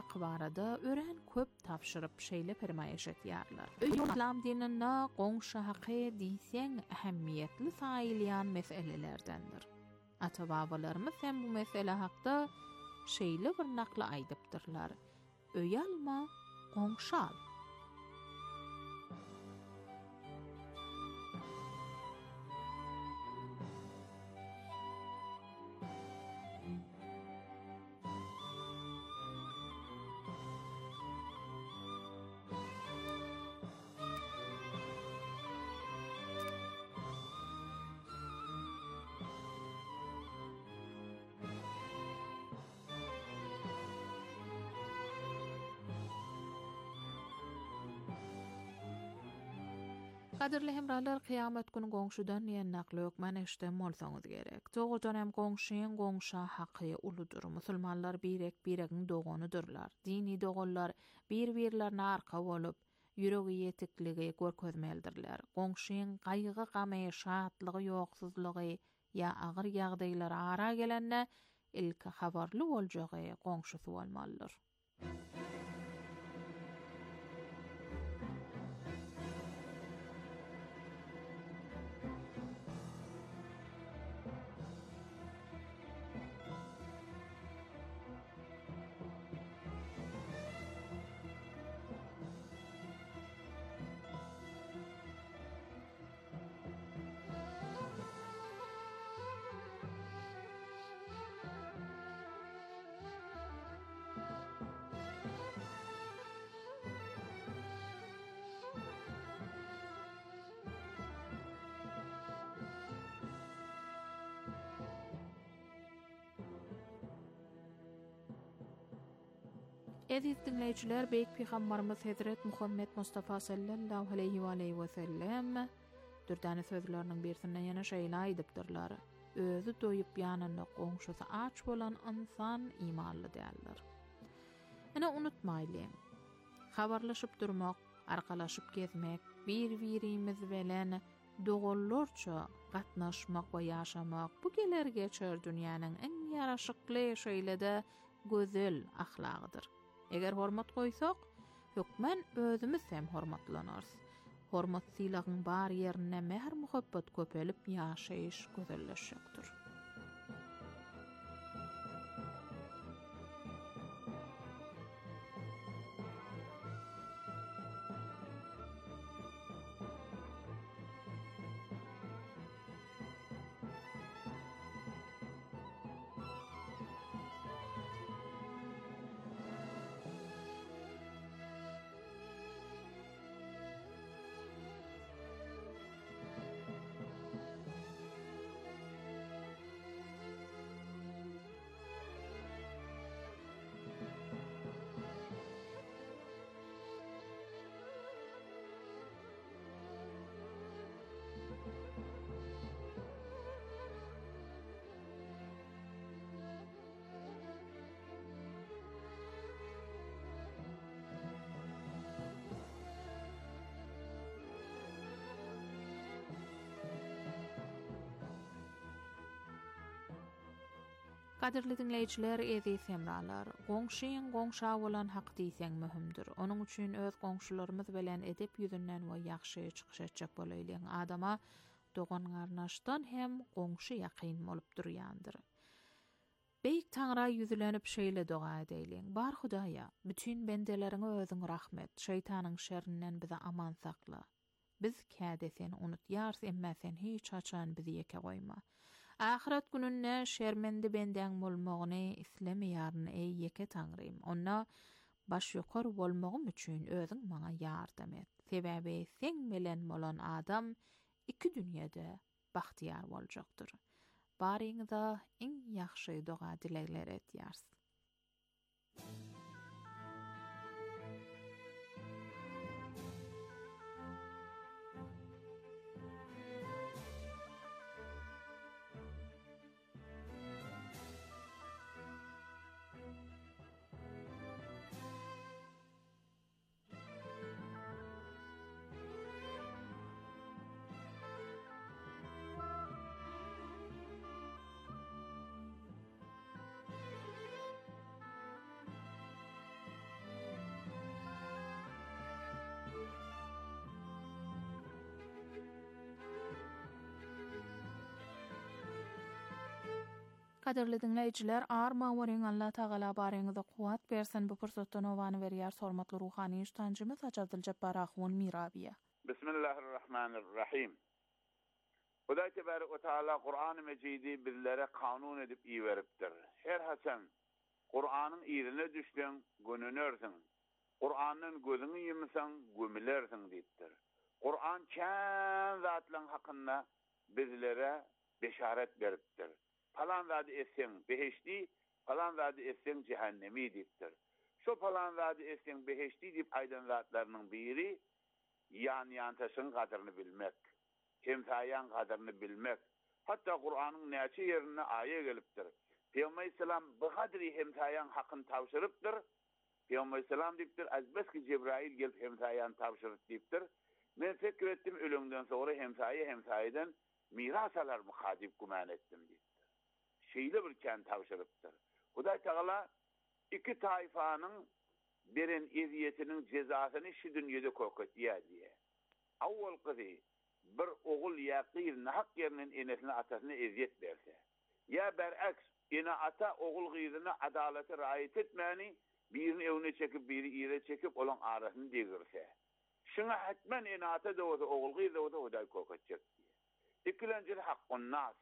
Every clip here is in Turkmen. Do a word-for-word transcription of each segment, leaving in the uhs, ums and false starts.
hak barada ören köp tapşyryp şeýle permaýeş etýärler. İslam dininde goňşy haky diýseň ähemmiýetli saýylýan meselelerdendir. Ata-babalarymyz hem bu mesele hakda şeýle bir nakly aýdypdyrlar. Öýe alma, goňşy al. Kadirli hemralar, kıyamet günü goňşudan ýene nakly ökmen eşdem bolsaňyz gerek. Toğudan hem goňşyň goňşa haky uludur. Musulmanlar birek biregiň doganydylar. Dini doganlar bir-birlerine arka bolup, ýüregi ýetikligi görkezmeldirler. Goňşyň gaýgy, gamy, şatlygy, ýoksuzlygy ýa agyr ýagdaýlar ara gelende ilki habarly boljagy goňşusy bolmalydyr. Aziz dinleyijiler, Beýik Peýgamberimiz Hazret Muhammed Mustafa sallallahu aleyhi we aleyhi we sellem dürdäne sözleriniň birsinden ýene şeýle aýdypdyrlar. Özü doýup ýanynda goňşusy aç bolan insan imanly däldir. Ene unutmaýly. Habarlaşyp durmak, arkalaşyp gezmek, bir-birimiz bilen dogollarça gatnaşmak we ýaşamak bu geler geçer dünýäniň en ýaraşykly şeýlede gözel ahlagydyr. Eger hormat goýsak, hökmen özümüz hem hormatlanarys. Hormat sylagyň bar ýerine mehr muhabbat köpelip ýaşaýyş gözelleşjekdir. Kadirli dinleyijiler, eziz hemralar, goňşyň goňşa bolan hak diýseň möhümdir. Onuň üçin öz goňşularymyz bilen edep ýüzünden we ýaxşy çykyş etjek bolaýlan adama dogan garnaşdan hem goňşy ýakyn bolup durýandyr. Beýik Taňra ýüzlenip şeýle doga edeýlen. Bar Hudaýa, bütün bendeleriňe özüň rahmet, şeýtanyň şerrinden bizi aman sakla. Biz käde seni unutýars, emma sen hiç haçan bizi ýeke goýma. Ahiret gününde şermendi benden bolmagyny islemeýärni ey ýeke Taňrym. Onda baş ýokary bolmagym üçin özüň maňa ýardam et. Sebäbi sen bilen bolan adam iki dünýede bahtiýar boljakdyr. Baryňyza iň ýaxşy doga dilekler etýärs. Kaderli dinleyijiler, arma wering Allah Taala bareňizde kuwat bersin. Bu pursatdan owany berýär hormatly ruhany iştancymyz Hajar Abdul-Jabbar Ahun Mirabiýa. Bismillahirrahmanirrahim. Hudaý tebarek we taala Qur'an-ı Mecidi bizlere kanun edip iyi veripdir. Her haçan Qur'anyň ýerine düşden gönünersiň. Qur'anyň gözüňi ýemsäň gömilersiň diýipdir. Qur'an kän zatlaryň hakynda bizlere beşaret beripdir. Falan zady etseň beheşti, falan zady etseň cehennemi diýipdir. Şo falan zady etseň beheşti diýip aýdan zatlarynyň biri yan yantaşyň gadyryny bilmek, hemsaýan gadyryny bilmek. Hatda Qur'anyň näçe ýerine aýa gelipdir. Peygamber salam bu gadry hemsaýan hakyny tawşyrypdyr. Peygamber salam diýipdir, azbeski Cebrail gelip hemsaýan tawşyryp diýipdir. Men fikir etdim ölümden sonra hemsaýa hemsaýadan miras alar muhadip guman etdim diýipdir. Şeýle bir kän tawşyrypdyr. Hudaý Taala iki taýfanyň beren eziýetiniň jezasyny şu dünýede köketýär diýe. Awwal gyzy bir ogul ýaqyr nahak ýerinden enesine atasyna eziýet berse, ýa beraks ene ata ogul gyzyna adalaty raýat etmäni, birini ewne çekip biri ýere çekip olan arasyny degirse. Şuna hatman ene ata da ogul gyzy da hudaý köketjek diýe. İkilenci hakkun nas.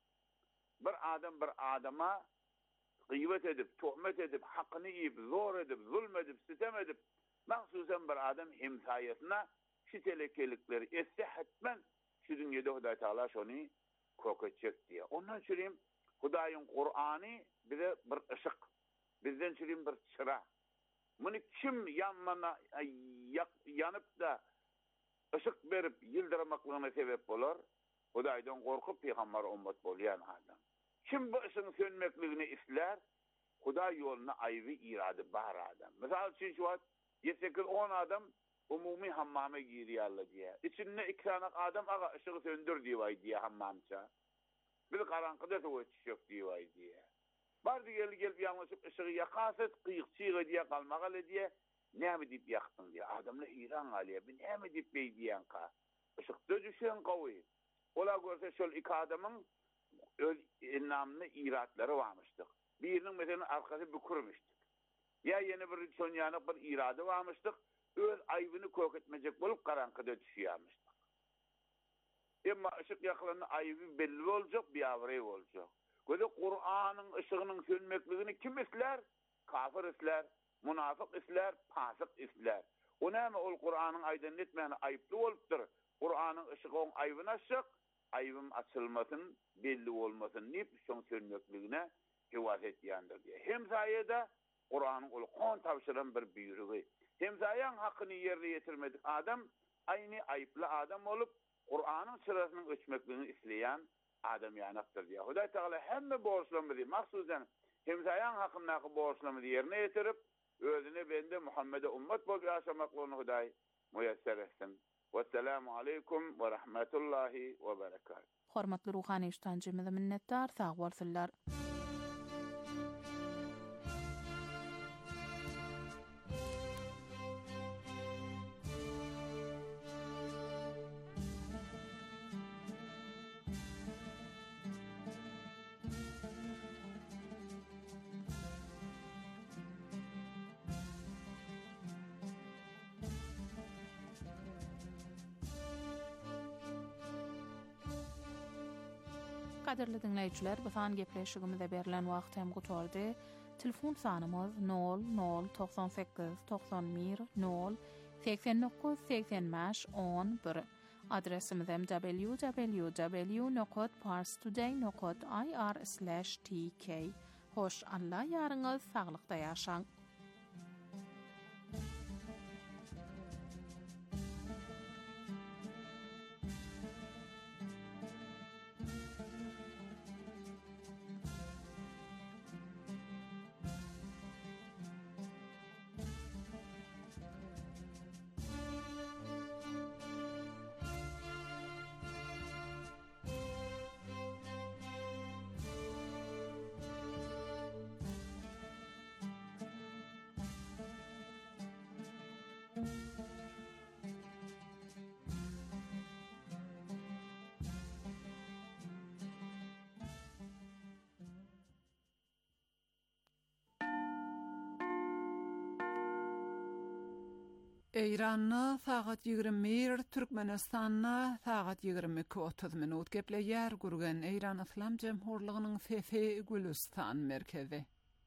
Bir adam bir adama gıybet edip, tuhmet edip, hakkını yiyip, zor edip, zulmedip, sitem edip, mahsusen bir adam hemsayetina şu telekelikleri etse hatmen şu dünyada Hudaý Taala şonu köketjek diye. Ondan çüreyim Hudaýyň Qur'any bize bir ışık, bizden çüreyim bir çıra. Bunu kim yanmana yanıp da ışık berip yıldırmaklığına sebep bolar? Hudaýdan gorkup peýgamber ummat bolýan adam. Kim bu işin sönmekligini isler? Hudaý ýoluna aýby irady bar adam. Mesal üçin şu wagt ýesekil on adam umumy hammama girýärler diýe. İçinde iki tane adam aga ışığı söndür diýýär diýe hammamça. Bir karankyda da ötüşýär diýýär diýe. Bardy gel gelip ýalňyşyp ışığı ýakasat qyýqçyga diýe galmagaly diýe. Näme diýip ýakdyň diýe. Adamlar hiran galýar. Bu näme diýip beýdiýän ka? Işıkda düşen gawy. Ola görse şol iki adamın öz namlı iratlary varmışdyk. Birinin mesela arkasy bükürmüşdik. Ya yeni bir çonyanık bir irady varmışdyk. Öz aýbyny köketmejek bolup karankyda düşýärmişdik. Emma ışık ýaklaryny aýby belli boljak, biýawry boljak. Göze Qur'anyň ışıgynyň sönmekligini kim isler? Kafir isler, munafyk isler, pasyk isler. O näme ol Qur'anyň aýdan etmäni aýply bolupdyr. Qur'anyň ışıgy oň aýbyny açjak, aýbym açylmasyn, belli bolmasyn diýip şoň sönmekligine hewat etýändir diýe. Hemsaýada Qur'anyň ol kon tawşyran bir büýrügi. Hemsaýan hakyny ýerine ýetirmedik adam aýny aýply adam bolup Qur'anyň syrasynyň öçmekligini isleýän adam ýanakdyr diýe. Hudaý Taala hemme borçlamy maksusen hemsaýan hakyndaky borçlamy ýerine ýetirip özüne bende Muhammed'e ummat bolup ýaşamaklygyny Hudaý muýasser etsin. Wassalamu aleykum ve rahmetullahi ve berekatuhu. Hormatly ruhany iştancymyza minnetdar, sag bolsunlar. Kaderli dinleyijiler, bu san gepleşigimizde berilen wagt hem gutordy. Telefon sanymyz nol nol doksan sekiz doksan bir nol seksen dokuz seksen beş on bir. Adresimiz hem w w w nokta parstoday nokta i r slash t k. Hoş Allah ýaryňyz saglykda ýaşaň. Eyranna saat yigirme bir, Türkmenistanna saat yigirme iki otuz minut gepleýär gurgan Eýran Islam Jemhurlygynyň Fefe Gülistan merkezi.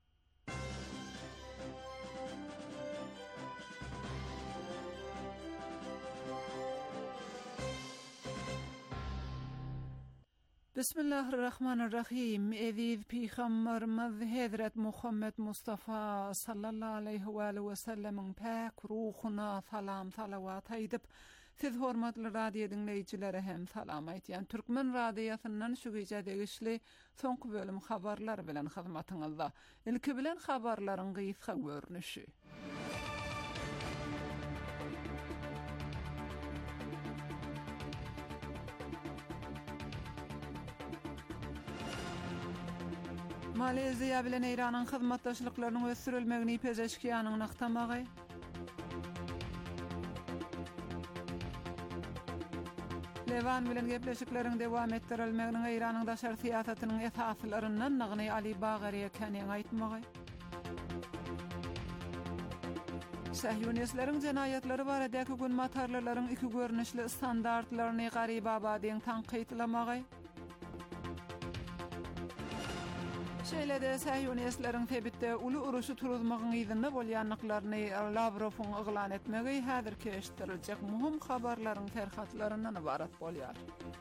Bismillahirrahmanirrahim. Eziz Peygamberimiz Hazret Muhammed Mustafa sallallahu aleyhi ve sellem'in pak ruhuna salam salavat aýdyp, siz hormatly radio dinleýiçilere hem salam aýtýan Türkmen radiosynyň şu gece degişli soňky bölüm habarlar bilen hyzmatyňyzda. Ilki bilen habarlaryň gysga görnüşi. Malezya bilen Eýranyň hyzmatdaşlyklarynyň ösürilmegini pezeşkiýanyň naktamagy. Levan bilen gepleşikleriň dewam etdirilmeginiň Eýranyň daşary siýasatynyň esaslary Nagny Ali Bagary ekeniň aýtmagy. Sahyunistleriň jenaýatlary baradaky gün matarlaryň iki görnüşli standartlaryny garyp abadyň tanqytlamagy. Şeýlede Sahyunistleriň tebitde uly uruşy turuzmagyň ýyzynda bolýanlyklaryny Lavrowyň eglan etmegi häzir keşdiriljek muhim habarlaryň terhatlaryndan ibarat bolýar.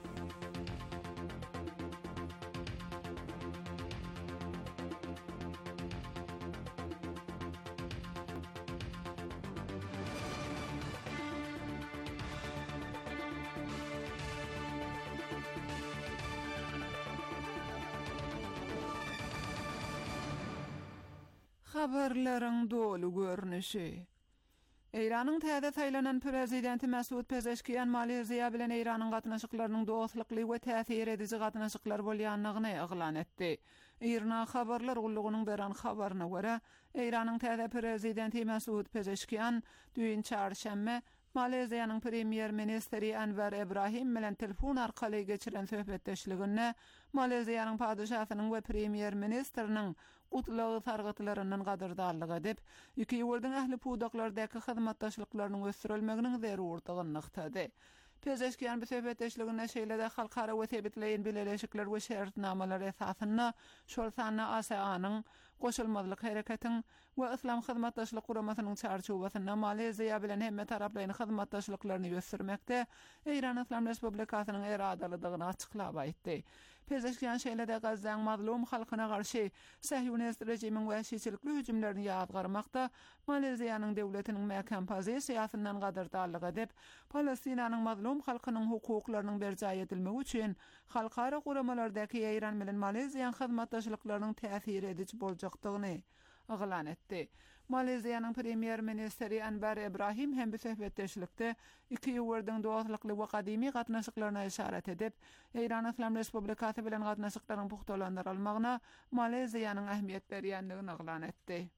Habarlaryň dolu görnüşi. Eýranyň täze saýlanan prezidenti Mesut Pezeşkiýan Malezya bilen Eýranyň gatnaşyklarynyň dostlukly we täsir edici gatnaşyklar bolýanlygyny eglan etdi. Irna habarlar gullugynyň beran habaryna görä, Eýranyň täze prezidenti Mesut Pezeşkiýan düýün çarşamba Malezyanyň premier ministeri Anwar Ibrahim bilen telefon arkaly geçiren söhbetdeşliginde Malezyanyň padyşahynyň we premier ministeriniň utlagy sargatlarynyň gadyrdarlygy edip, iki ýurdyň ähli puwdaklardaky hyzmatdaşlyklarynyň ösürilmeginiň zerurdygyny nykdady. Pezeşkiýan bu söhbetdeşliginde şeýlede halkara we sebitleýin bileşikler we şertnamalar esasynda şol sanna asanyň goşulmazlyk hereketiň we islam hyzmatdaşlyk guramasynyň çarçuwasynda Malezya bilen hemme taraplaryň hyzmatdaşlyklaryny göstermekde Eýran Islam Respublikasynyň eradalydygyny açyklap aýtdy. Pezeşkiýan şeýlede Gazzaň mazlum halkyna garşy Sahyunist rejimiň wäşiçilikli hüjümlerini ýazgarmakda Malezyanyň döwletiniň mäkan pozisiýasyndan gadyrdarlyk edip, Palestinanyň mazlum halkynyň hukuklarynyň berjaý edilmegi üçin halkara guramalardaky Eýran bilen Malezya hyzmatdaşlyklarynyň täsir edici boljakdygyny eglan etdi. Malezyanyň premier ministeri Anwar Ibrahim hem bu söhbetdeşlikde iki ýurdyň dostlukly we gadymy gatnaşyklaryna işaret edip, Eýran Islam Respublikasy bilen gatnaşyklaryň puhtalandyrylmagyna Malezyanyň ähmiýet berýändigini eglan etdi.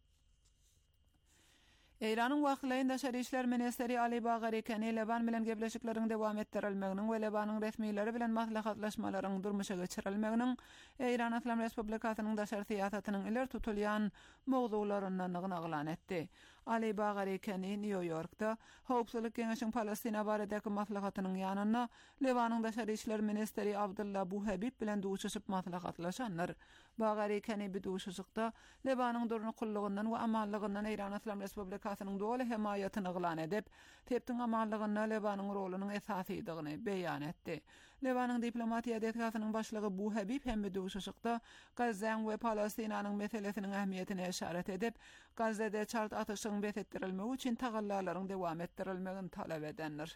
Eýranyň wagtlaýyn daşary işler ministeri Ali Bagary ekeni Leban bilen gepleşikleriň dewam etdirilmeginiň we Lebanyň resmiýetleri bilen maslahatlaşmalaryň durmuşa geçirilmeginiň Eýran Islam Respublikasynyň daşary siýasatynyň iler tutulýan mowzularyndan eglan etdi. Ali Bagary ekeni New Yorkda Howpsuzlyk Geňeşiň Palestina baradaky maslahatynyň ýanyna Lebanyň daşary işler ministeri Abdullah Buhabib bilen duşuşyp maslahatlaşanlar. Bagary ekeni bu duşuşykda Lebanyň durny kullugyndan we amanlygyndan Eýran Islam Respublikasynyň doly hemayatyny eglan edip, tepdiň amanlygyna Lebanyň rolunyň esasydygyny beýan etdi. Lebanyň diplomatiýa detgasynyň başlygy Buhabib hem bu duşuşykda Gazzaň we Palestinanyň meselesiniň ähmiýetine işaret edip, Gazzada çart atyşyň betetdirilmegi üçin tagallalaryň dewam etdirilmegini talap edenler.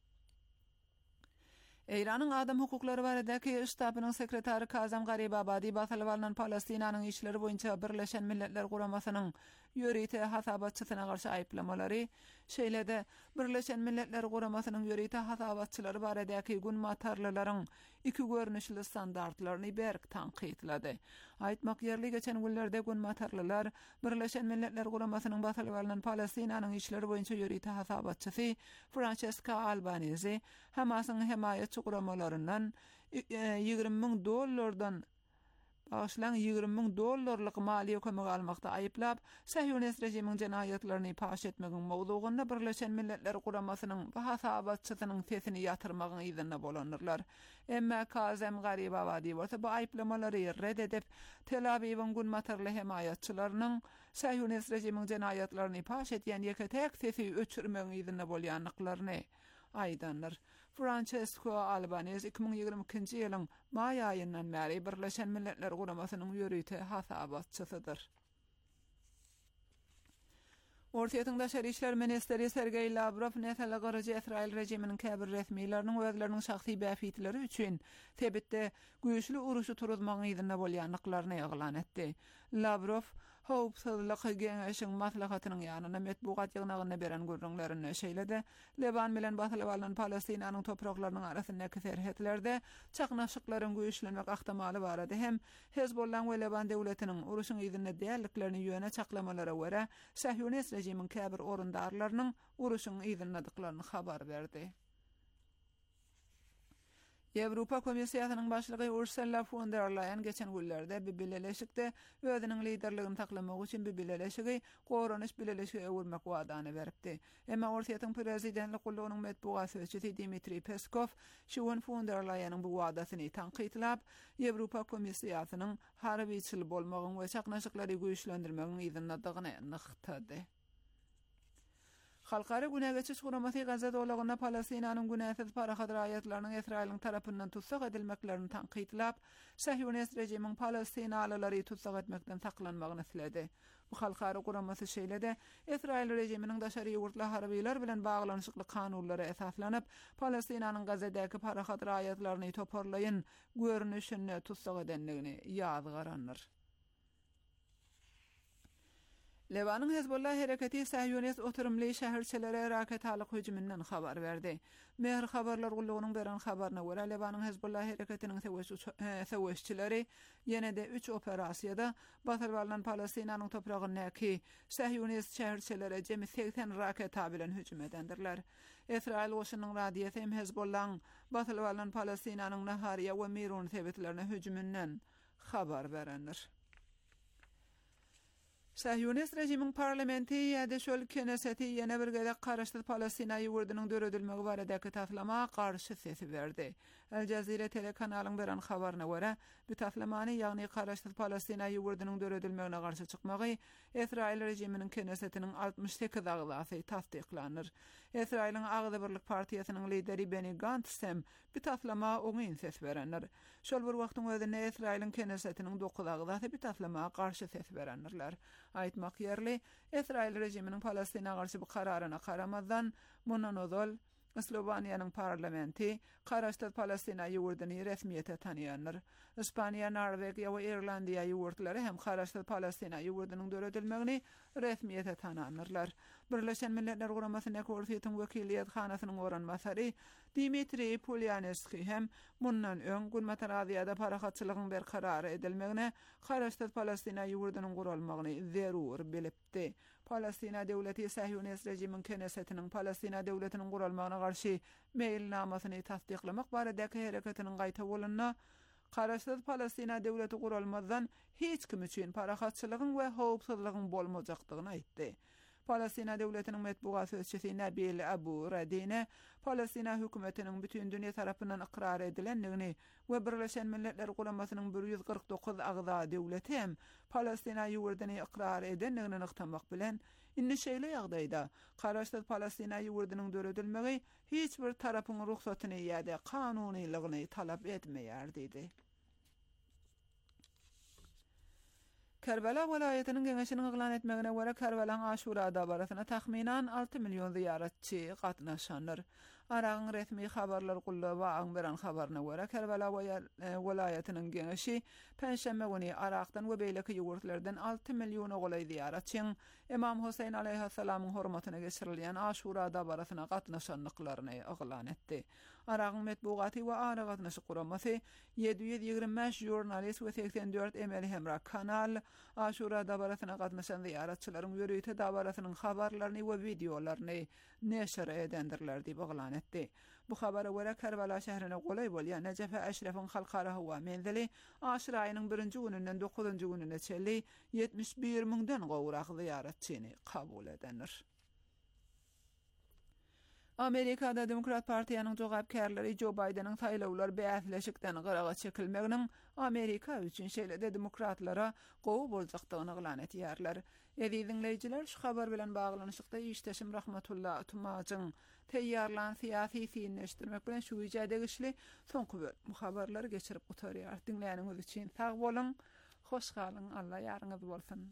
Eýranyň adam hukuklary baradaky ştabynyň sekretary Kazam Garibabadi Batalwalyň Palestinanyň işleri boýunça Birleşen Milletler Guramasynyň ýörite hasabatçysyna garşy aýplamalary şeýlede Birleşen Milletler Guramasynyň ýörite hasabatçylary baradaky gün matarlaryň iki görnüşli standartlaryny berk tanqytlady. Aýtmak ýerli geçen günlerde gün matarlylar Birleşen Milletler Guramasynyň Batalwalyň Palestinanyň işleri boýunça ýörite hasabatçysy Francesca Albanese Hamasyň hemaýetçi guramalaryndan ýygrimi miň dollardan Bağışlan ýygrimi miň dollarlyk maliýe kömegi almakda aýyplap, Sahyonist rejimiň jenayetlerini paş etmegiň mowdugynda Birleşen Milletler Guramasynyň bu hasabatçysynyň sesini ýatyrmagyň ýygyna bolanyrlar. Emma Kazem Garibabadi bolsa bu aýplamary red edip, Tel Aviwyň günmatarly hemaýatçylarynyň Sahyonist rejimiň jenayetlerini paş etýän ýeke-tek sesi öçürmegiň ýygyna bolýanlyklaryny aýdanlar. Francesco Albanese iki bin ýygrimi ikinji ýylyň may aýyndan bäri Birleşen Milletler Guramasynyň ýörüýte hasabatçysydyr. Ortaýa Daşary işler ministeri Sergey Lavrov näsele garaja Israil rejiminiň käbir resmiýetleriniň özleriniň şahsy bäfitleri üçin Tebitde güýçli uruşy turuzmagyň ýygyna bolýanlyklaryny eýlan etdi. Lavrov Howpsuzlyk Geňeşiň maslahatynyň ýanyna metbuat ýygnagyna beren görnüklerini şeýledi. Leban bilen batylywalan Palestinanyň topraklarynyň arasyndaky serhetlerde çaknaşyklaryň güýçlenmek ahtamaly barady hem Hezbollah we Leban döwletiniň uruşyň ýygyna däliklerini ýöne çaklamalara görä Sahyonist rejimiň käbir orundarlarynyň uruşyň ýygynadyklaryny habar berdi. Ýewropa Komissiýasynyň başlygy Ursula von der Leyen geçen günlerde bibileleşikde özüniň liderligini taklamak üçin bibileleşigi goranyş bileleşigi öwürmek wadany beripdi. Emma Ortaýa prezidentlik gullugynyň metbuat sözçüsi Dmitri Peskov şu von der Leyen'in bu wadasyny tanqytlap, Ýewropa Komissiýasynyň harbiçil bolmagyň we çaknaşyklary güýçlendirmegiň ýygynadygyny nykdy. Halkara günegeçiş guramasy Gaza dolagyna Palestinanyň günäsiz parahat raýatlarynyň Israiliň tarapyndan tutsak edilmeklerini tanqytlap, Sahyonist rejimiň Palestinalylary tutsak etmekden saklanmagyny siledi. Bu halkara guramasy şeýlede Israil rejiminiň daşary ýurtlar harbiýler bilen baglanyşykly kanunlara esaslanyp, Palestinanyň Gazadaky parahat raýatlaryny toparlaýyn görnüşini tutsak edenligini ýazgaranlar. Lebanyň Hezbollah hereketi Sahyonist oturumly şäherçilere raket alyk hüjümünden habar berdi. Mehr habarlar gullugynyň beren habaryna görä Lebanyň Hezbollah hereketiniň sewççileri ýene-de üç operasiýada batyrylan Palestinanyň topragyndaky Sahyonist şäherçilere jemi seksen raket bilen hüjüm edendirler. Israil goşunynyň radiýasy hem Hezbollah'ň batyrylan Palestinanyň Nahariya we Mirun sebetlerine hüjümünden habar berenler. Sahyonist rejimiň parlamenti ýa-da şol Kneseti ýene bir gede garaşdyr Palestina ýurdunyň döredilmegi baradaky taslama garşy sesi berdi. El Jazeera telekanalynyň beren habaryna görä, bu taslamany ýagny garaşdyr Palestina ýurdunyň döredilmegine garşy çykmagy Israil rejiminiň Knesetiniň altmış sekiz agzasy tasdiklanýar. Israiliň Agda Birlik partiýasynyň lideri Benny Gantz hem bu taslama oňyn ses berenler. Şol bir wagtyň özünde Israiliň Knesetiniň dokuz agzasy bu taslama garşy ses berenler. Aýtmak ýerli, Israil rejiminiň Palestina garşy bu kararyna karamazdan mundan ozal Sloveniýanyň parlamenti garaşdyr Palestina ýurduny resmiýete tanýanlar. Ispaniýa, Norwegiýa we Irlandiýa ýurtlary hem garaşdyr Palestina ýurdunyň döredilmegini resmiýete tananyrlar. Birleşen Milletler Guramasyna Ortaýa wekiliýet hanasynyň oranmasary Dmitri Polyanski hem mundan öň günmatar Aziýada parahatçylygyň bir karary edilmegine garaşdyr Palestina ýurdunyň guralmagyny zerur bilipdi. Palestina döwleti Sahyonist rejimiň Knessetiniň Palestina döwletiniň guralmagyna garşy meýilnamasyny tasdiklamak baradaky hereketiniň gaýta bolanyna garaşdyr Palestina döwleti guralmazdan hiç kim üçin parahatçylygyň we howpsuzlygyň bolmajakdygyny aýtdy. Palestina döwletiniň metbuat sözçüsi Nabil Abu Radine Palestina hökümetiniň bütün dünýä tarapyndan ikrar edilenligini we Birleşen Milletler Guramasynyň bir yüz kırk dokuz agza döwleti hem Palestina ýurduny ikrar edenligini yktamak bilen inni şeýle ýagdaýda garaşdyr Palestina ýurdunyň döredilmegi hiç bir tarapyň ruhsatyny ýa-da kanunylygyny talap etmeýär dedi. Kerbala welaýatynyň geňeşiniň eglan etmegine görä Kerbalaň Aşura dabarasyna tahminan altı milyon ziyaretçi gatnaşanlar. Aragyň resmi habarlar gullugy aň beren habaryna görä Kerbala welaýatynyň geňeşi Penşembe güni Arakdan we beýleki ýurtlardan altı milyon ogulay ziyaretçiň Imam Husayn aleyhissalamyň hormatyna geçirilýän Aşura dabarasyna gatnaşanlyklaryny eglan etdi. Aragyň metbuaty we ara gatnaşyk guramasy yedi yüz ýygrimi beş jurnalist we seksen dört emeli hemra kanal Aşura dabarasyna gatnaşan ziyaretçiläriň ýörüýte dabarasynyň habarlaryny we videolaryny neşr edendirler diýip eglan etti. Bu habara göre Kerbala şäherine golay bolýan Necef Eşref'in halkara hawa menzili aşyr aýynyň birinji gününden dokuzunjy gününe çelli yetmiş bir miňden gowrak ziyaretçini kabul edenler. Amerikada Demokrat Partiýanyň jogapkärleri Joe Bidenin saýlawlar bäsleşikden gyraga çekilmeginiň Amerika üçin şeýle-de demokratlara gowy boljakdygyny ýylan etýärler. Edi dinleýijiler, şu habar bilen baglanyşykda işteşim Rahmatullah Tumagyň teýýarlan syýasy fiýilleşdirmek bilen şu ýerde güçli soňky bu habarlary geçirip gutarýar. Dinleýäniňiz üçin sag bolun, hoş galyň, Allah ýarňyz bolsun.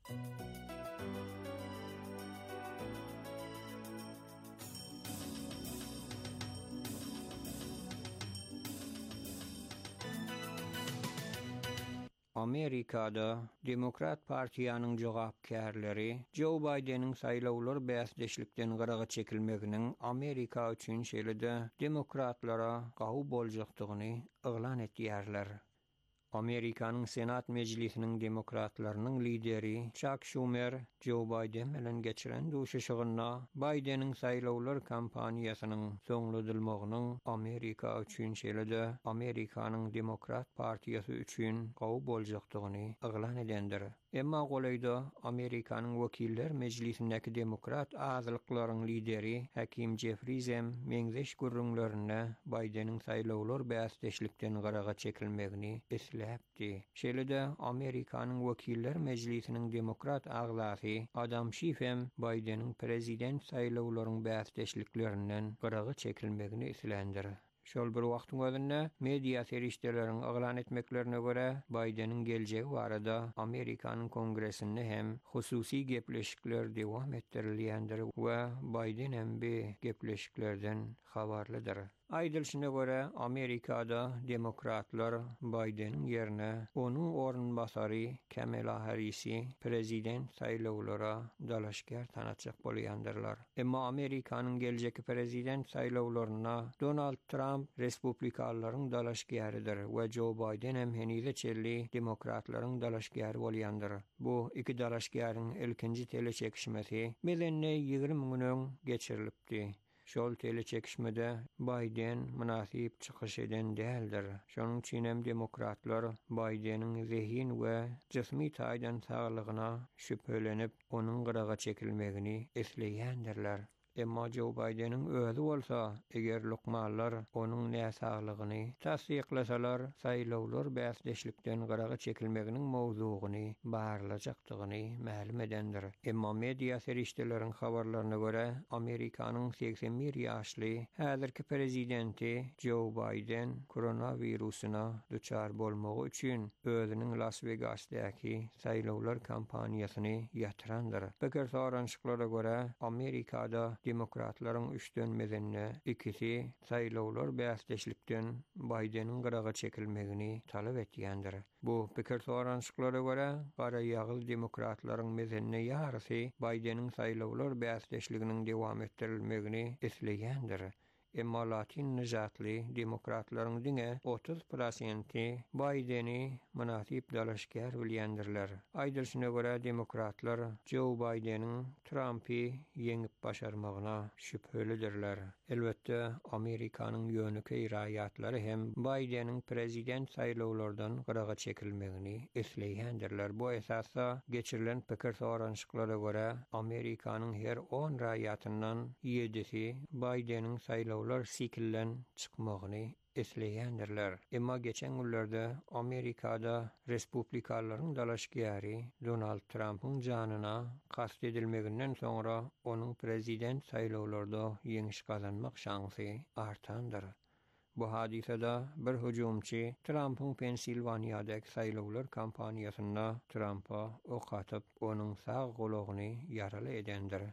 Amerikada Demokrat Partiýanyň jogapkärleri Joe Bidenin saýlawlar bäsleşlikden gyraga çekilmeginiň Amerika üçin şeýle-de demokratlara gawy boljakdygyny ýylan etýärler. Amerikanyň Senat Mejlisiniň demokratlarynyň lideri Chuck Schumer, Joe Biden bilen geçiren duşuşygyna Bidenin saýlawlar kampaniýasynyň soňladylmagynyň Amerika üçin şeýle-de Amerikanyň Demokrat Partiýasy üçin gawy boljakdygyny ýylan edendir. Emma golayda Amerikanyň Wekiller Mejlisindäki demokrat azlyklaryň lideri Hakim Jeffries hem meňzeş gürrüňlerine Bidenin saýlawlar bäsleşlikden gyraga çekilmegini esläpdi. Şeýle-de Amerikanyň Wekiller Mejlisiniň demokrat agzasy Adam Schiff hem Bidenin prezident saýlawlaryň bäsleşliklerinden gyraga çekilmegini eslendir. Şol bir wagtyň özünde media serişdeleriň ýylan etmeklerine göre Bidenin geljegi barada Amerikanyň Kongresinde hem hususy gepleşikler dewam etdirilýändir we Biden hem bu gepleşiklerden habarlydyr. Aýdylşyna göre Amerikada demokratlar Biden ýerine onuň ornbasary Kamala Harris'i prezident saýlawlara dalaşgar tanatjak bolýandyrlar. Emma Amerikanyň geljeki prezident saýlawlaryna Donald Trump respublikallaryň dalaşgarydyr we Joe Biden hem henize çelli demokratlaryň dalaşgary bolýandyr. Bu iki dalaşgaryň ilkinji teleçekişmesi melenne ýygrimi günden geçirilipdi. Şol teleçekişmede Biden münasip çykyş eden däldir. Şonuň üçin hem demokratlar Bidenin zehin we jismi taýdan saglygyna şüphelenip onuň gyraga çekilmegini esleýändirler. Emma Joe Bidenin özü bolsa, eger lukmallar onuň näsaglygyny tasdiklasalar, saýlawlar bäsleşlikden gyraga çekilmeginiň mowzugyny barlajakdygyny ma'lum edendir. Emma media serişdeleriň habarlaryna görä, Amerikanyň seksen bir ýaşly häzirki prezidenti Joe Biden koronawirusyna duçar bolmagy üçin özüniň Las Vegasdaky saýlawlar kampaniýasyny ýatyrandyr. Beker sorançyklara görä, Amerikada demokratlaryň üçden mezenine ikisi saýlawlar bäsleşlikden Bidenin gyraga çekilmegini talap etýändir. Bu pikir sorançyklara görä, gara ýagyl demokratlaryň mezenine ýarysy Bidenin saýlawlar bäsleşliginiň dewam etdirilmegini esleýändir. Emma Latin nijatly demokratlaryň diňe otuz prosenti Bideni münasip dalaşgar bilýändirler. Aýdylşyna görä demokratlar Joe Bideniň Trumpy ýeňip başarmagyna şüphelidirler. Elbetde Amerikanyň ýönüki iraýatlary hem Bideniň prezident saýlawlardan gyraga çekilmegini esleýändirler. Bu esasda geçirilen pikir sorançyklara görä Amerikanyň her on raýatyndan ýedisi Bideniň saýlaw Lar sikillen çykmagyny esleýändirler. Emma geçen günlerde Amerikada respublikallaryň dalaşgary Donald Trump'yň janyna kast edilmeginden soňra onuň prezident saýlawlarda ýeňiş gazanmak şansy artandyr. Bu hadisada bir hüjumçy Trump'yň Pensilvaniýadaky saýlawlar kampaniýasynda Trump'a ok atyp onuň sag gulagyny ýaraly edendir.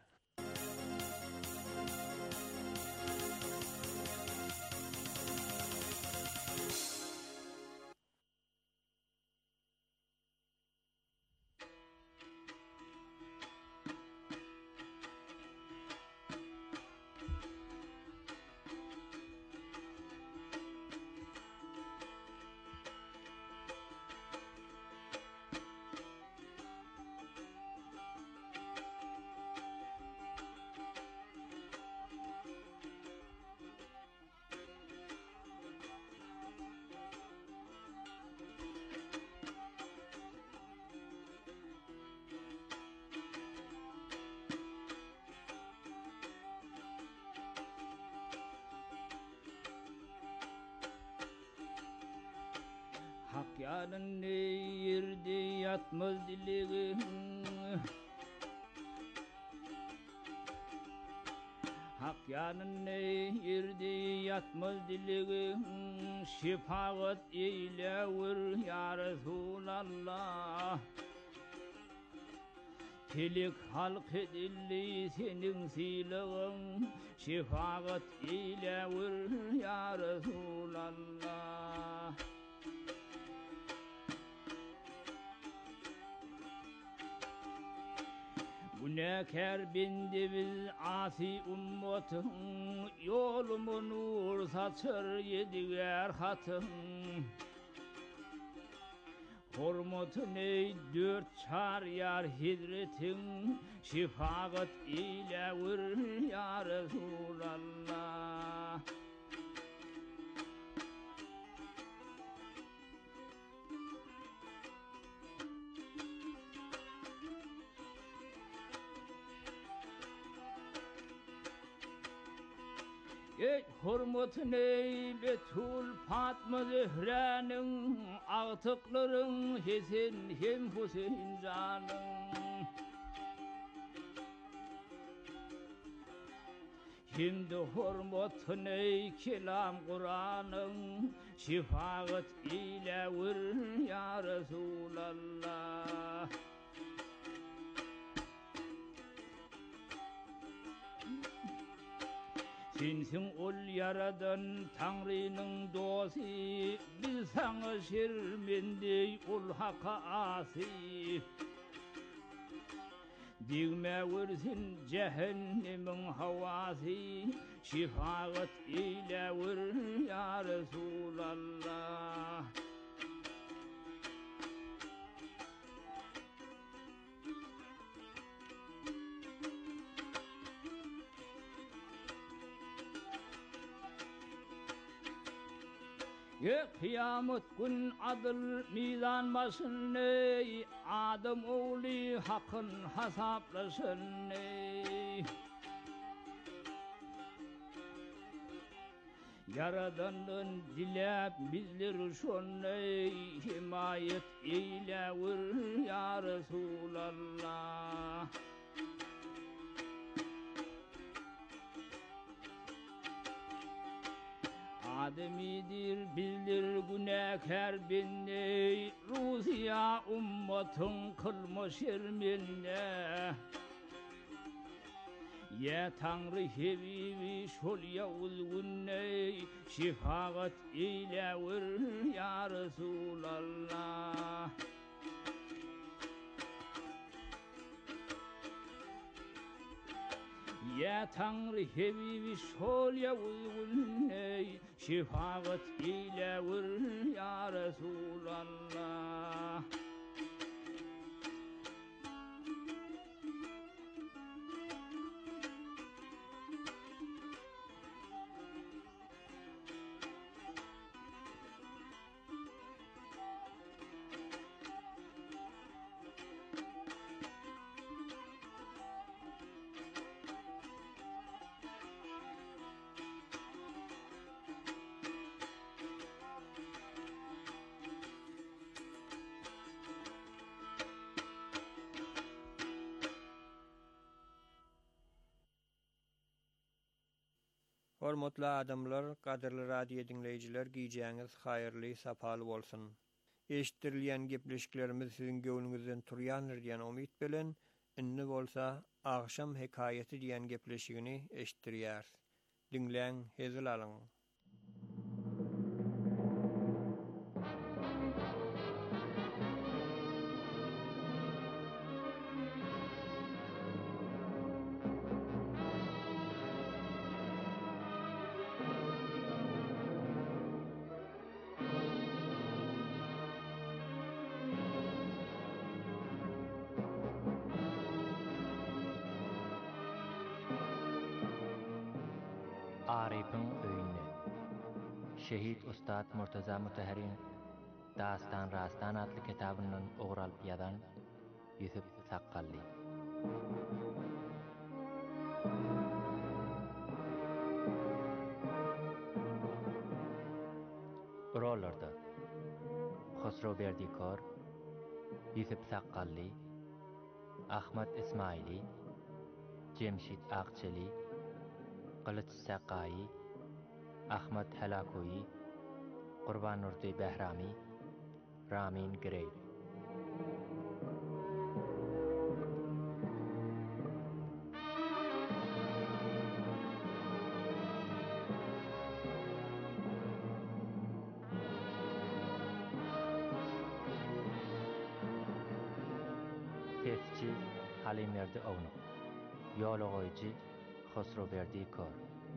yarın ne yerde yatmaz dileğim, hak yarın ne yerde yatmaz dileğim, şefaat eylevir ya Resulallah. Telik halk edilli senin silağın, şefaat eylevir ya Resulallah. Günahkar bendimiz asi ummatın, yolumu nur saçır yediler hatın. Hormatın ey dört çar yar hidretin, şefaat eylevir ya Resulallah. Ey hurmatın ey Betul Fatma Zehranın, ağtıkların Hesen hem Hüseyin canın. Şimdi hurmatın ey kelam Kur'an'ın, şefaat eylevir ya Resulallah. Sensin ol yaradan Tanrı'nın dostu, biz sana şermendey ol haka asi. Digme versin cehennemin havası, şefaat eylevir ya Resulallah. Ye kıyamet gün adıl mizan başını, Adam oğlu hakkın hesaplasın. Yaradanın dilep bizleri şonu, himayet eylevir ya Resulallah. Ademidir bizler günahkar benne, Ruziya ummatın kılma şerminne. Ya Tanrı hebibi şol yavuz günne, şefaat eylevir ya Resulallah. Ya Tanrı hebibi şol yavuz günne, şefaat eylevir ya Resulallah. Hormatly adamlar, gadyrly radio dinleyijiler, giýjeňiz haýyrly, sapaly bolsun. Eşitirilýän gepleşiklerimiz siziň göwnüňizden turýandyr diýen umyt bilen, inni bolsa agşam hekaýeti diýen gepleşigini eşitdirýär. Dinleň, hezil alyň. Arif'in öýünde. Şehit Ustad Murtaza Mutahharin Dastan Rastan adlı kitabından oğralyp ýazan Yusuf Saqqally. Oralarda Hosroberdi Kor, Yusuf Sakkalli, Ahmet İsmaili, Cemşit Akçeli, Kılıç Sakayi, Ahmet Helakoyi, Qurban Nurti Behrami, Ramin Grey. Sesçi Halimerdi Ownuk, Yologoyci Hosroberdi Kor.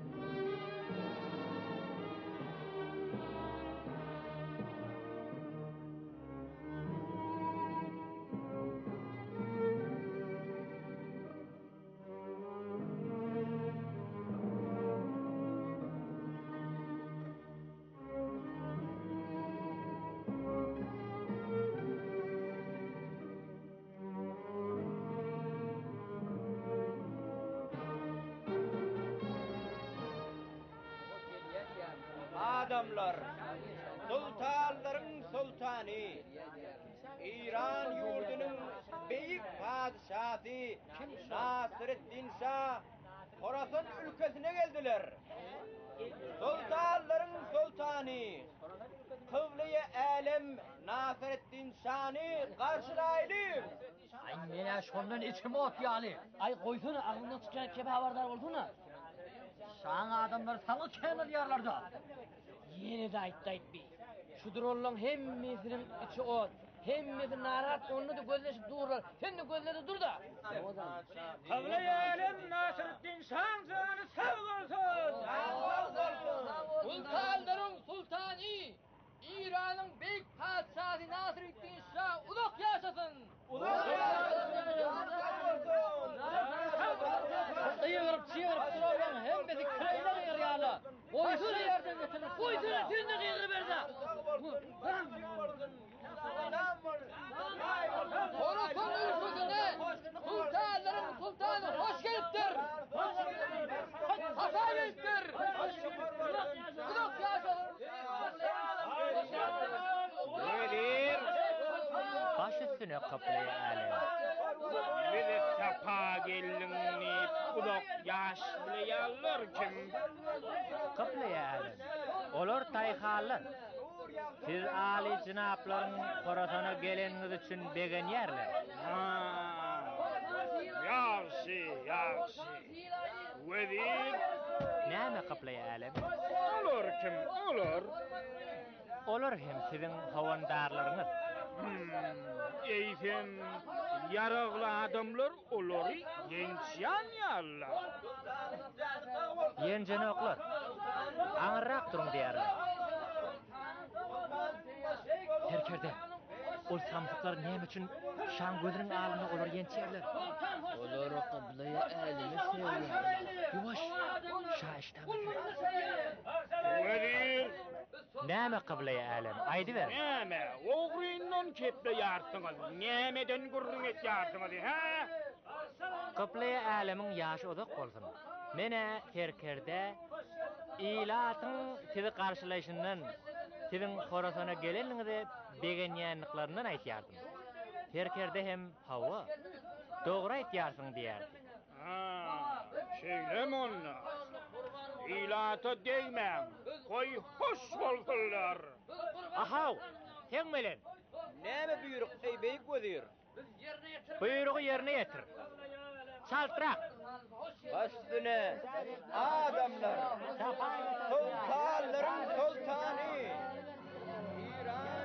Adamlar, sultanların sultanı, İran yurdunun beyik padişahı Nasreddin Şah, Horasan ülkesine geldiler. Sultanların sultanı, Kıble-i Alem Nasreddin Şah'ı karşılayalım. Ay mene şondan içim ot yani. Ay koysana aklından çıkan kebe haberdar olduna. Sana adamlar sana kenar yarlarda. Yeni de ayt ayt bi. Şu drollun hemmesinin içi ot. Hemmesi narat onu da gözleşip dururlar. Hem de gözleri dur da. Kıble-i Alem Nasreddin Şah'ın canı sağ olsun. Sağ olsun. Sultanların sultanı. İran'ın büyük padişahı Nasreddin Şah ulak yaşasın. Ulak yaşasın. Dıyırıp çığırıp duruyorlar. Hem bizi köyler yırıyarlar. Koysunu yerden getirin. Koysunu tüyünü kıyırı verdi. Horasan ülkesine sultanların sultanı hoş geliptir. Hasan geliptir. Ulak yaşasın. Nedir? Baş üstüne Kıble-i Alem. Bizi sapa gelinni ulak yaş bile yallar kim? Kıble-i Alem. Olar tayhallar. Siz Ali cinapların Horasan'a geleniz için begen yerler. Yaxşı, yaxşı. Vedir. Näme Kıble-i Alem? Olur kim, olur. Olar hem sizin havandarlarınız. Hmm, eysen yaraglı adamlar olur, gençyan yallar. Yenjeni oklar. Aňyrak durun diýerler. Terkerde. Ol samsyklar näme üçin şan gözüniň alyny olar ýençerler? Olar Kıble-i Alem'i seviyorlar. Yuwaş. Şa işden. Vedir. Näme Kıble-i Alem? Aýdy ber. Näme? Oğrundan keple yartyňyz. Nämeden gürrüňet yartyňyz, ha? Kıble-i Alemiň ýaşy uzak bolsun. Mene terkerde ilatyň sizi karşılaşyndan, sizin Horasana geleniňizi begenýänliklaryndan aýtýardym. Terkerde hem hawa dogry aýtýarsyň diýerdi. Ha, şeýlem onda. İlata değmem. Koy hoş bolsunlar. Ahaw, teň melen. Näme buyruk ey beyik wezir? Buyrugy ýerine ýetir. Çaltyrak. Üstüne adamlar, sultanların sultanı, İran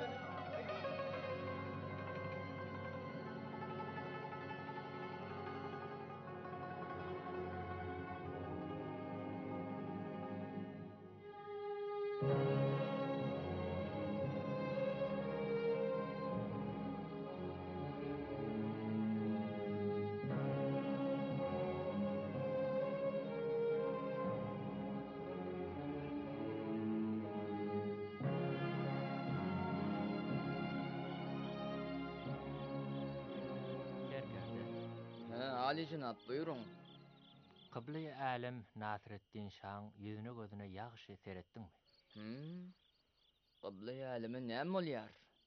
Ali Cenab buyurun. Kıble-i Alem Nasreddin Şah'ın yüzüne gözüne ýagşy seretdiňmi? Hmm. Kıble-i Alem'e näme bolýar?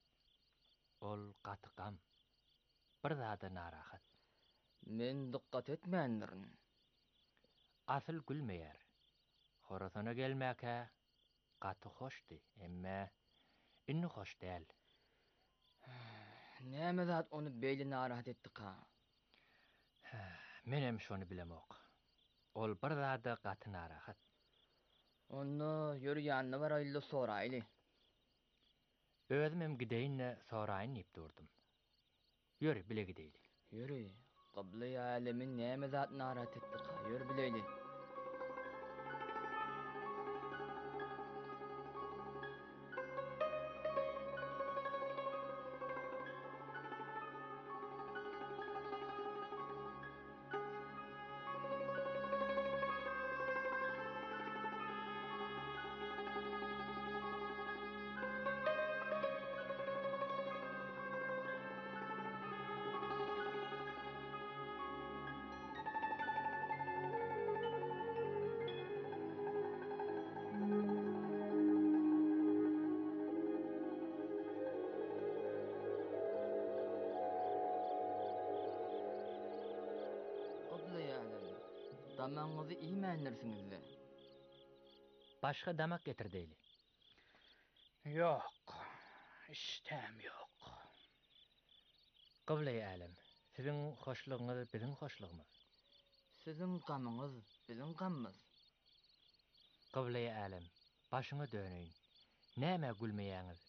ol gatkam. Bir zada narahat. Men dikkat etmeýändirin. Asyl gülmeýär. Horasana gelmäke gaty hoşdy, emme inni hoş däl. Näme zat onu beýle narahat etdi ka? Menem şonu bilemok. Ol bir zada gaty narahat. Onu ýürýänine baraýly soraýly. Özüm hem gideýinne soraýyn diýip durdum. Ýöri bile gideýli. Ýüri, Gybly alemin näme zat narahat etdi ka? Ýür bileýli. Damaňyzy iýmendirsiňizle. Başga damak getirdeýli. Yok. İstem yok. Gybly alem, siziň hoşlugyňyz biziň hoşlugymyz. Siziň gamyňyz biziň gamymyz. Gybly alem, başyňy döneýin. Näme gülmeýäňiz?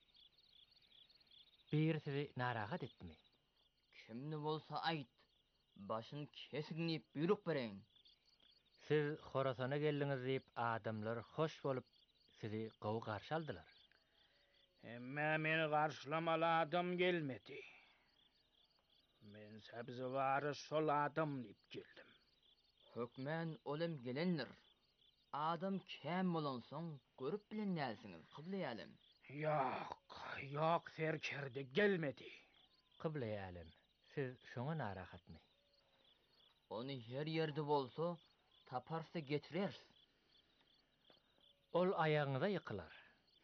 Bir sizi narahat etdimi? Kimni bolsa aýt. Başyny kesigniýip büýrük bereň. Siz Horasana geldiňiz diýip adamlar hoş bolup sizi gowy garşy aldylar. Emme meni garşylamaly adam gelmedi. Men sebzewary şol adam diýip geldim. Hökmen olem gelendir. Adam käm bolansoň görüp bilen näsiňiz, Gybly alem. Yok, yok serkerde gelmedi. Gybly alem, siz şoňa narahatmy? Onu her ýerde bolsa taparsa getirer. Ol aýagyňyza ýykylar.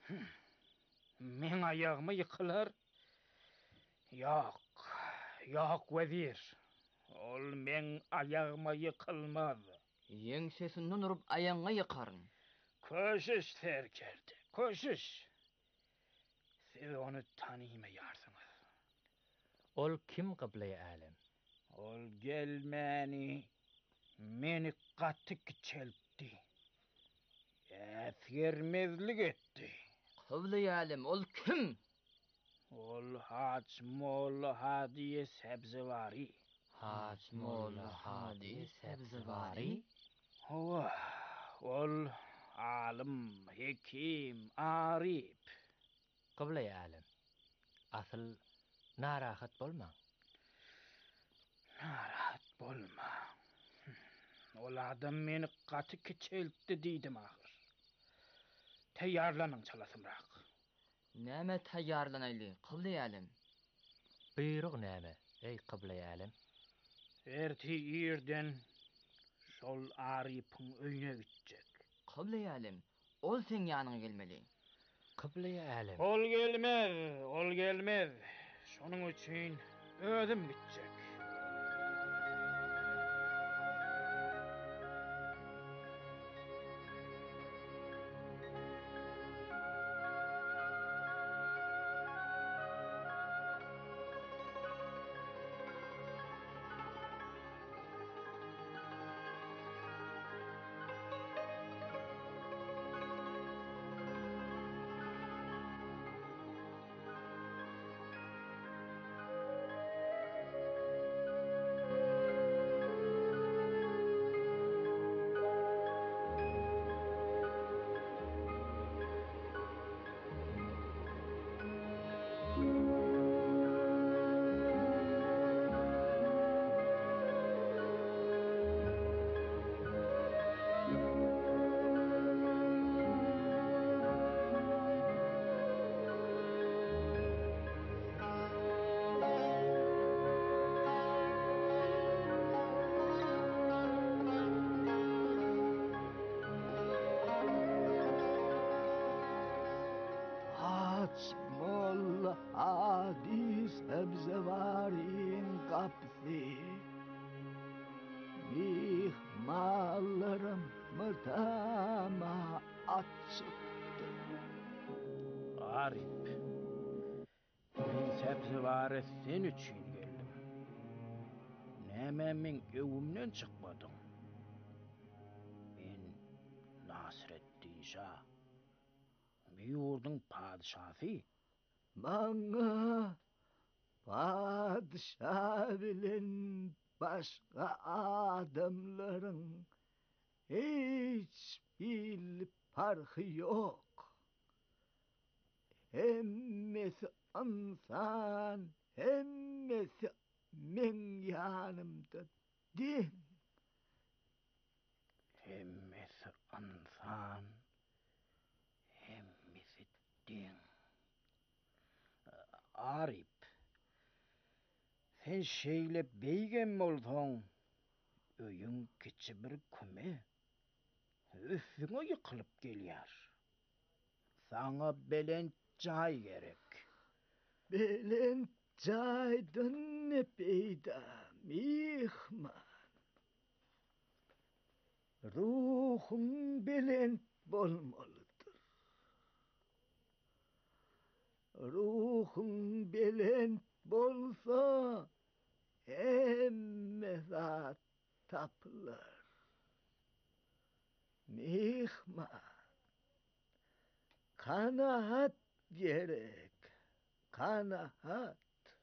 Men aýagyma ýykylar? Yok, yok wezir. Ol men aýagyma ýykylmaz. Ýeňsesinden urup aýaňa ýykaryn. Köşüş serkerde, köşüş. Siz onu tanymaýarsyňyz. Ol kim Gybly alem? Ol gelmeni, meni gaty kiçeltdi. Äfirmezlik etdi. Gybly alem, ol kim? Ol Haç Molla Hadiye Sebzewary. Haç Molla Hadiye Sebzewary? Owa, ol alim, hekim, arif. Gybly alem, asyl narahat bolmaň. Narahat bolma. Ol adam meni gaty kiçeltdi diýdim ahyr. Taýýarlanyň çalasymrak. Näme taýýarlanaýly, Gybly alem? Buyruq näme, ey Gybly alem? Erti ýerden şol arifyň öýüne gitjek. Gybly alem, ol sen ýanyňa gelmeli. Gybly alem. Ol gelmez, ol gelmez. Şonuň üçin özüm gitjek. Arif. Men sebze var sen üçün geldim. Näme men evimden çıkmadım. Men Nasreddin Şah. Bir yurdun padişahı. Bana padişah bilen başka adamların hiç bir farkı yok. Hemmesi insan, hemmesi men yanımda din. Hemmesi insan, hemmesi din. Arif, sen şeyle beygen bolsaň, öýüň kiçi bir küme, üstüňe ýykylyp gelýär. Saňa belent jay gerek. Belent jaydan ne peýda mihman. Ruhun belent bolmalydyr. Ruhun belent bolsa hemme zat tapylar. Mihman, kanaat gerek, kanaat.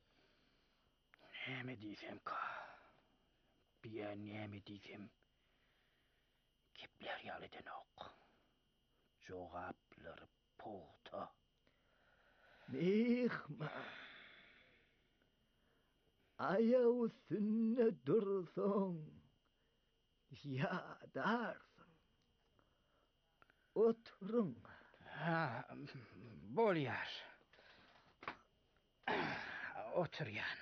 Näme diýsem ka? Biýe näme diýsem? Kepler ýalydan ok. Jogaplar puhta. Mihman, ayaw üstünde dursoň, ýadarsın. Oturun. Ha, bolýar. Oturýan.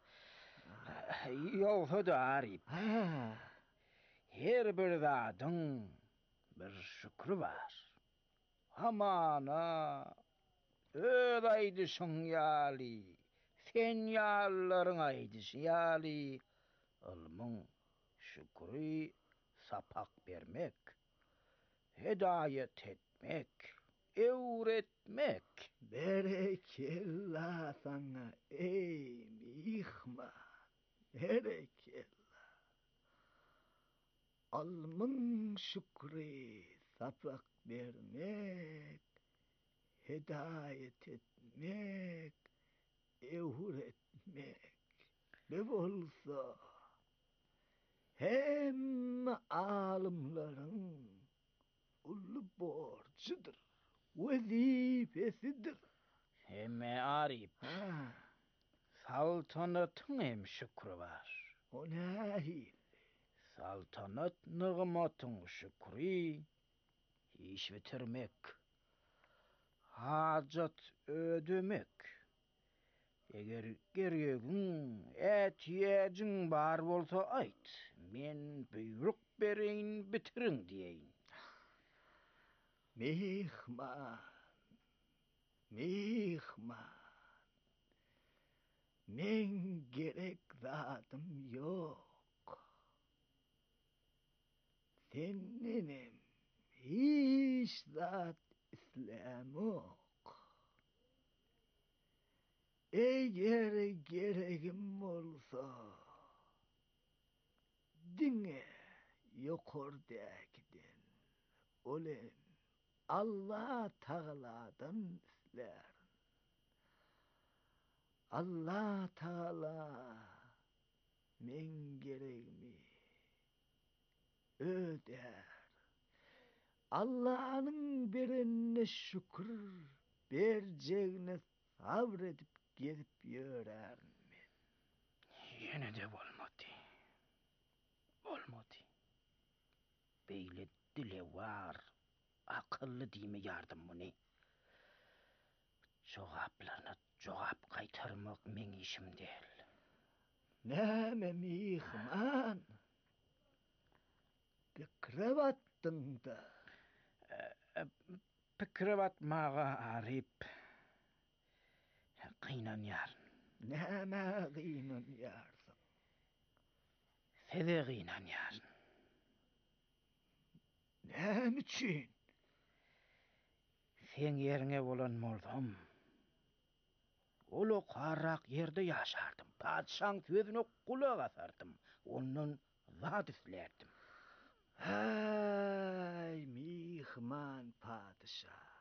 Ýolsa da Arif. Ha, Her bir zadyň bir şükri var. Hamana öz aýdyşyň ýaly, sen ýallaryň aýdyşy ýaly, ilmiň şükri sapak bermek, hedayet etmek, öwretmek. berekella sana ey mihman, berekella. Almın şükri sapak vermek, hedayet etmek, öwretmek. Ne bolsa hem alımların ulu borcudur, vazifesidir. Hemme Arif, Ha, saltanatyň hem şükri var. o nähil? Saltanat nygmatyň şükri iş bitirmek, hajat ödemek. Eger geregiň, ätýäjiň bar bolsa aýt, men buyruk bereýin bitirin diýeýin. Mihman, mihman, men gerek zatym yok. Senenem hiç zat islamok. Eger geregim bolsa, diňe ýokordäkden olem Allah Taala'dan islärin. Allah Taala men geregimi öder. Allah'ın berenne şükür, berjegne sabredip gezip ýörärin men. Ýene de bolmady. Bolmady. Beýle dile var, akylly diýme ýardym muny. Jogaplaryna jogap gaýtarmak men işim däl. Näme mihman? Pikre batdyň da. Pikre batmaga Arif. Gynanýar. Näme gynanýarsyň? Sede gynanýar. Näme üçin? Sen ýerine bolan moldam, Olo qaraq yerde yaşardım. Padişahın sözüne kulak asardım. Onun zat islerdim. Ay mihman padişah.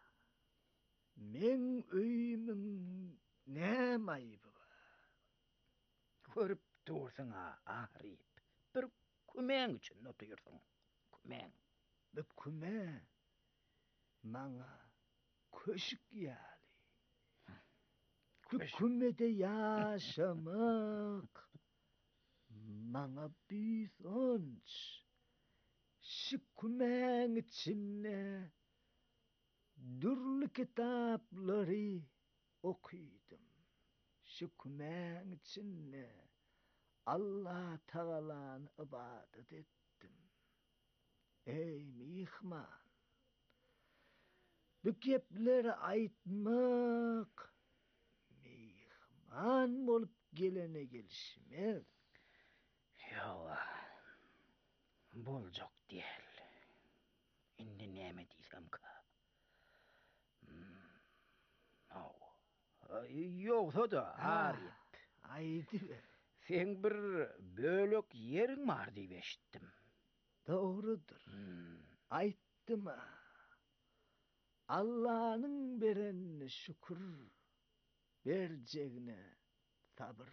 Men öýümün näme aýby bar? Görüp dursun ha, Arif. Bir kümeň üçin otursun. Kümeň. Bu küme maňa köşük ýaly. Bu kümede ýaşamak maňa büýsünç. Şu kümeň içinde dürli kitaplary okuydum. Şu kümeň içinde Allah Taala'ny ibadet etdim. Ey mihman, bu gepleri aýtmak mihman bolup gelene gelişmez. Yoga. Boljak diýel. Indi näme diýsem ka? Hmm. Au. Ýoksa da Arif. Aýdy ber. Sen bir bölük ýeriň bar diýip eşitdim. Dogrudur. Hmm. Aýtdym ha. Allah'ın berenine şükür, berjegine sabır.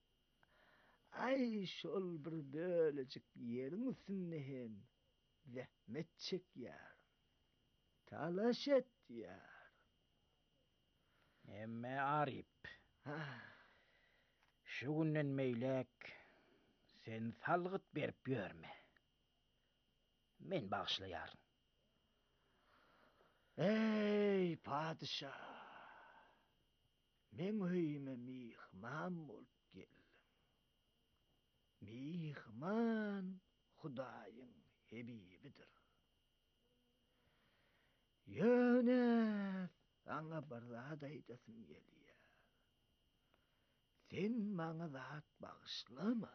Ay şol bir bölecik yerin üstünde hem zahmet çekýär. Talaş etýär. Emme Arif, Ha, şu günden meýlek sen salgyt berip ýörme. Men bagşlaýaryn. ey padişah. Men öýüme mihman bolup geldim. Mihman Hudaýyň hebibidir. Ýöne aňa bir zat aýdasym gelýär. Sen maňa zat bagşlama.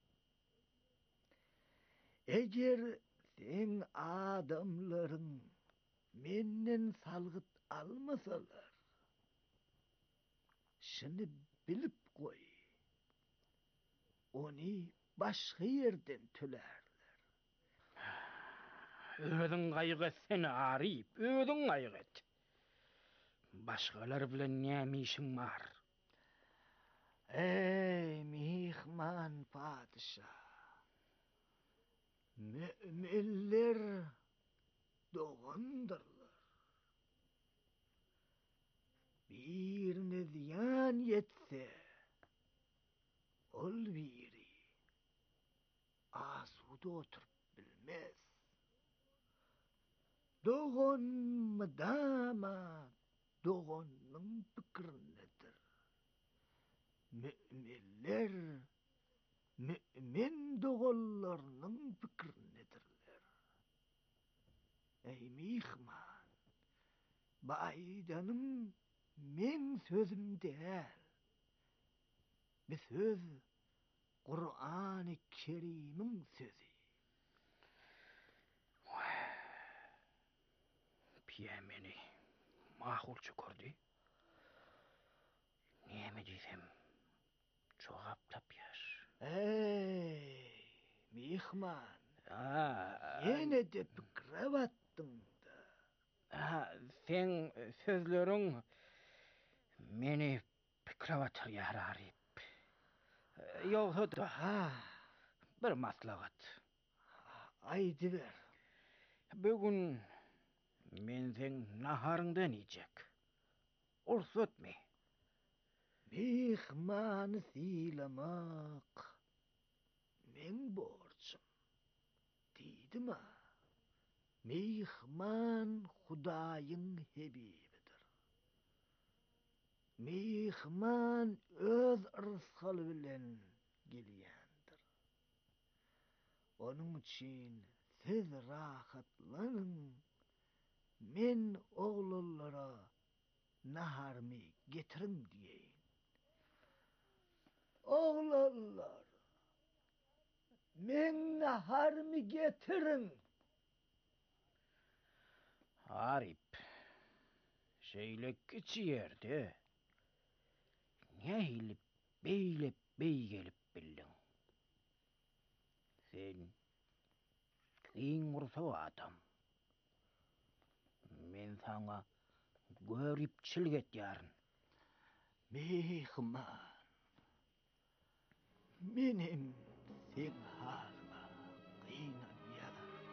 Eger sen adamlaryň menden salgyt almasalar, şunu bilip goý. Ony başga ýerden tölerler. Özüň gaýg etsen Arif, özüň gaýg et. Başgalar bilen näme işiň bar? Ey mihman padişah. Müminler doğandırlar. Birine ziyan yetse, ol biri asuda oturup bilmez. Doğan mı dama, doğanın fikrindedir. Müminler, mümin doğullarının fikrindedirler. Ey mihman, Baidanın men sözüm değil. Bu söz Kur'an-ı Kerim'in sözü. Piye meni mahulçu gördü. Näme diýsem, jogap tapýar. Ey mihman, Ha, yine de pikre battın da. ha, sen sözleriň meni pikre batyrýar Arif. Ýogsa da Ha, bir maslahat. aydy ber. Bugün men sen naharyňdan ýejek. Ursatmy. Mihmanı silamak men borçum. Diýdim ha. Mihman Hudaýyň hebibidir. Mihman öz rızkaly bilen gelýändir. Onun için siz rahatlanın. Men oğullara naharmy getirin diýeýin. Oğlanlar, men naharmy getirin. Arif, şeýlek kiçi ýerde. Nehilip, beylep, bey gelip bildin. Sen kiň ursa adam. Men sana görüpçilik etýäryn. Mehman. Menem sen halma qynanýar.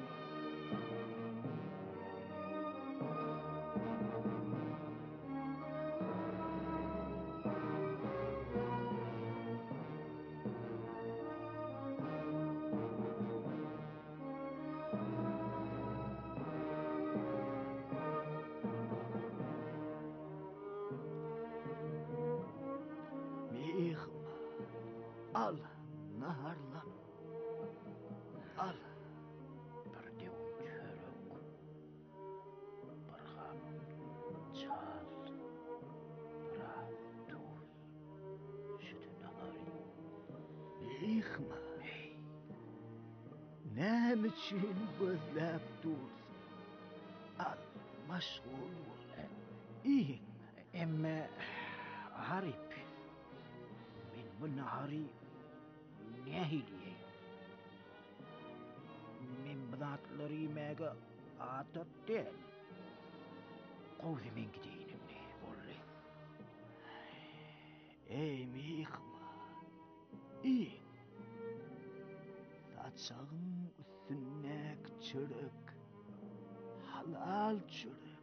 Al naharlan. Al. Bir dew çörek. Bir ham çal. Biraz tuz. Şüdü nahary. Mehman. Näme üçin gözläp dursun? Al, maşgul bol. İyin. Emme Arip. Men bu nahary nehiliye. Men bu zatları yemege atat değil. Qowzy men gideyim ne bolly. Ey mehman. İyin. Saçağın üstüne çörek. Halal çörek.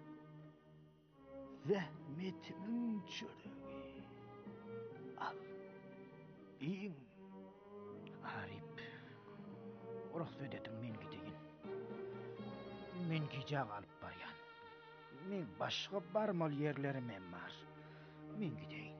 Zahmetimin çöreği. Al. İyin. Arip. Oraq söýdedim men gideyin. Men gijak alyp barýan. Men başga barmal yerlerim hem bar. Men gideyin.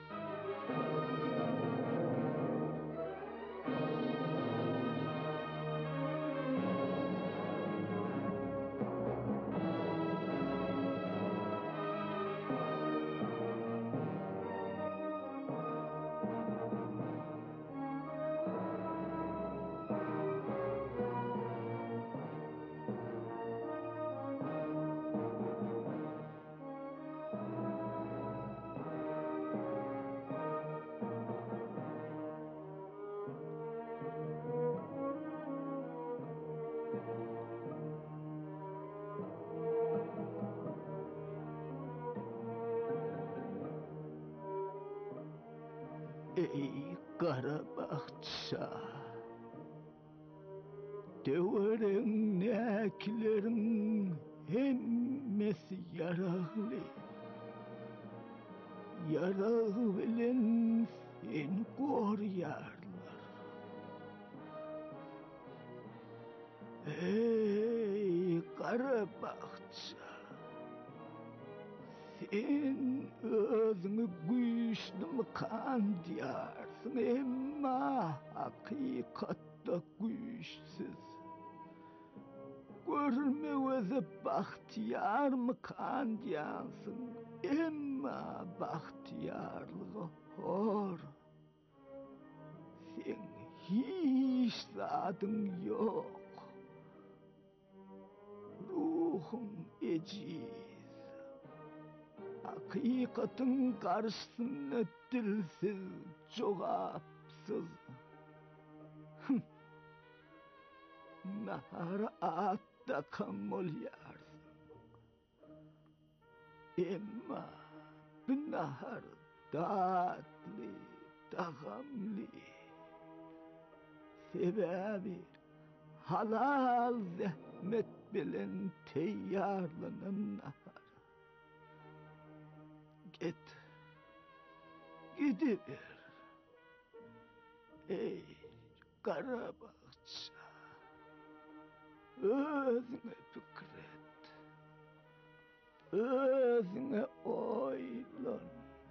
Ey kara bahça. Döweriň näkilerin hemmesi yaragly. Yaragy bilen sen gorýarlar. Ey kara bahça. Sen özüňi güýçli kan diýärsiň, emma hakykatda güýçsiz. Görme özü bahtiýar kan diýärsiň, emma bahtiýarlygy hor. Sen hiç zadyň ýok. Ruhum eciz. Hakikatin karşısında dilsiz, cevapsız. Nahar atta kamolyarsın. Emma bu nahar tatlı, tagamlı. Sebebi halal zahmet bilen teyyarlanan nahar. Git, gidiver. Ey kara bahça, özüne fikret, özüne oylan,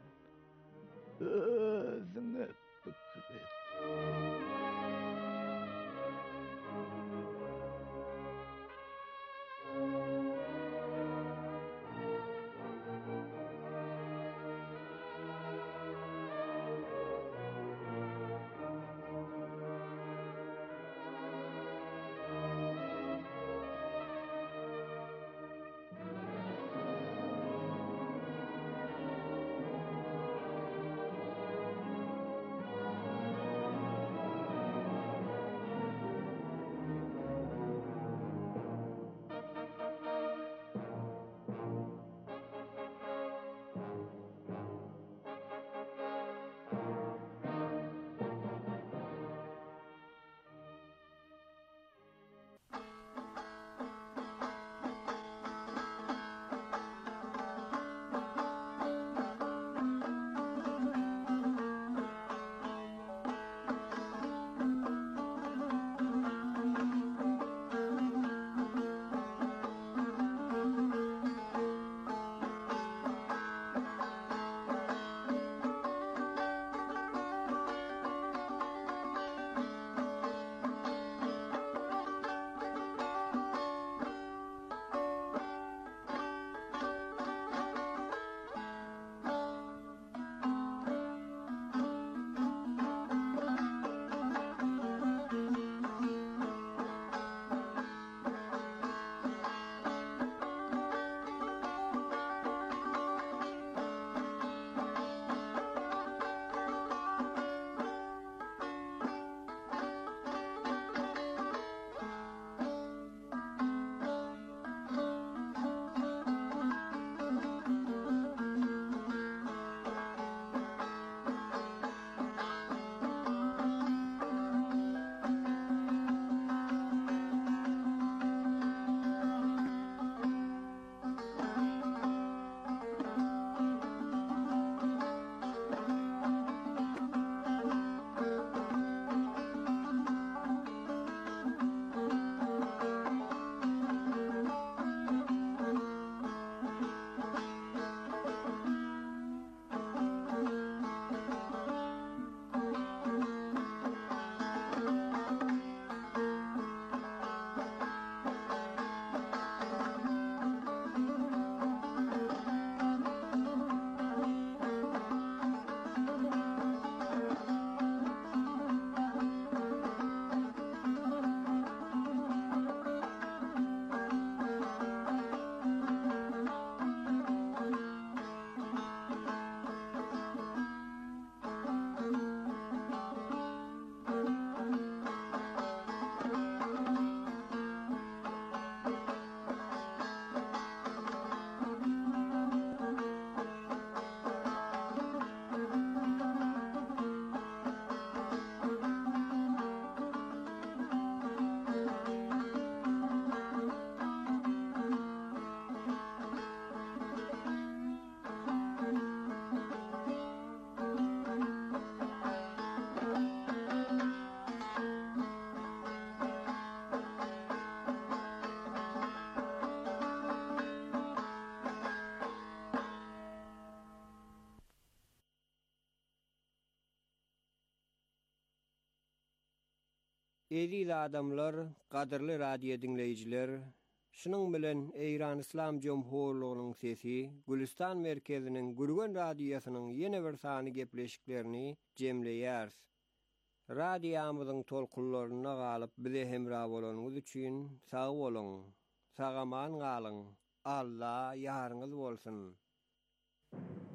özüne fikret. Ezi adamlar, kadırlı radio dinleyiciler, şunun bilen Eýran İslam Jomhurlugynyň sesi, Gülistan merkeziniň Gürgen radiosynyň ýene bir sany gepleşiklerini jemleýär. Radiýamyzyň tolkunlaryna galyp bize hemra bolanyňyz üçin sag bolun, sagaman galyň. Allah ýarňyz bolsun.